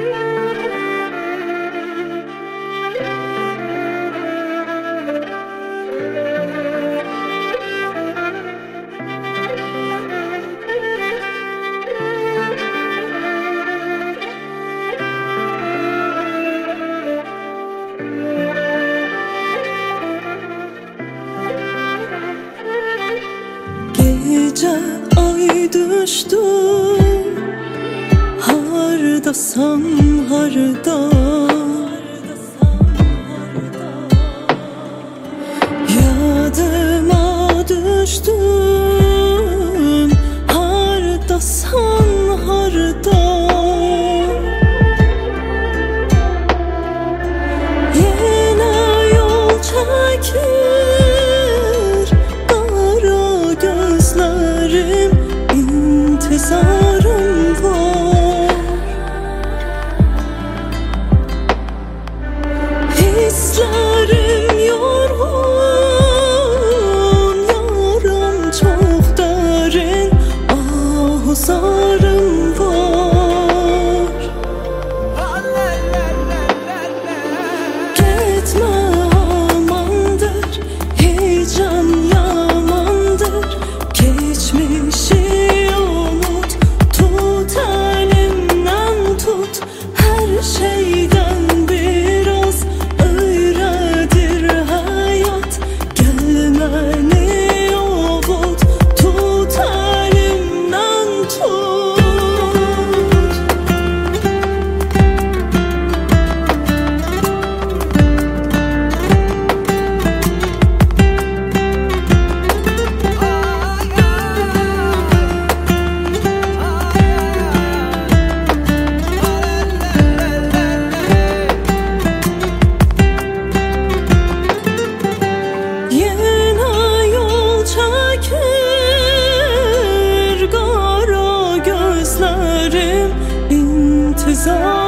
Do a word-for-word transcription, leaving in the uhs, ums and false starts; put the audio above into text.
Gece ay düştü, hardasan harda, yadıma düştün, hardasan harda. Yine yol çekir kara gözlerim, intizarım var. Hislerim yorgun, yaram çok derin, ahuzarım var. Gitme amandır, hicran yamandır, geçmişi unut, tut elimden tut, her şeyden biraz öyledir hayat. Gelmeni ovut, tut elimden tut. Yine yol çekir kara gözlerim, intizar